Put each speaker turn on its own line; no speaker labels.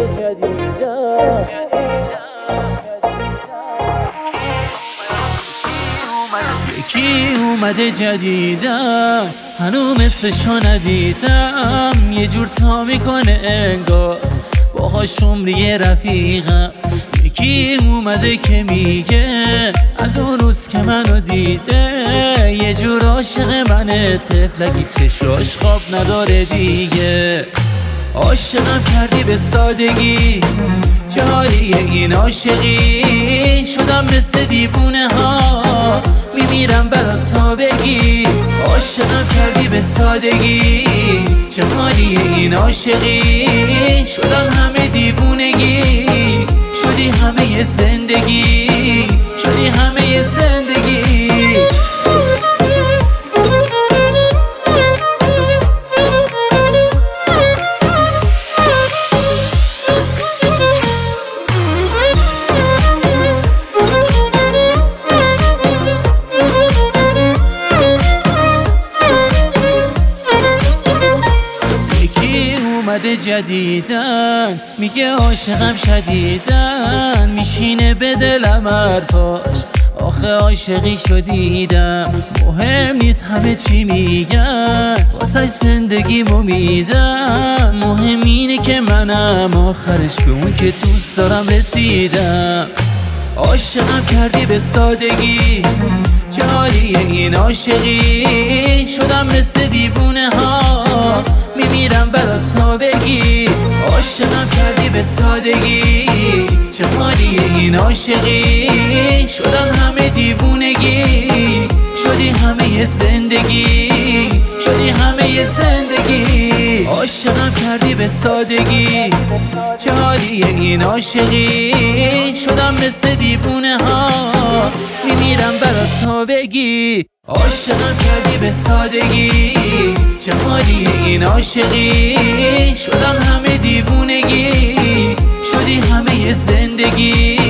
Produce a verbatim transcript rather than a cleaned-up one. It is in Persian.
یکی اومده جدیدن هنو مثلشو ندیدم، یه جور تا میکنه انگار باهاش عمری رفیقم. یکی اومده که میگه از اون روز که منو دیده یه جور عاشق منه، طفلکی چشاش خواب نداره دیگه. عاشقم کردی به سادگی، چه حالیه این عاشقی؟ شدم مثل دیوونه ها، میمیرم برات تا بگی. عاشقم کردی به سادگی، چه حالیه این عاشقی؟ شدم همه دیوونگی، شدی همه زندگی، شدی همه زندگی. اومده جدیدن میگه عاشقم شدیدن، میشینه به دلم حرفاش، آخه عاشقی شدیدم. مهم نیست همه چی میگن، واسه زندگیمو میدم. مهم اینه که منم آخرش به اون که دوست دارم رسیدم. عاشقم کردی به سادگی، چه حالیه این عاشقی؟ شدم مثل دیوونه ها، میمیرم برات تا بگی. عاشقم کردی به سادگی، چه حالیه این عاشقی؟ شدم همه دیوونگی، شدی همه زندگی، شدی همه زندگی. عاشقم کردی به سادگی، چه حالیه این عاشقی؟ شدم مثل دیوونه ها، میمیرم برات تا بگی. عاشقم کردی به سادگی، چه حالیه این عاشقی؟ شدم همه دیوونگی، شدی همه زندگی،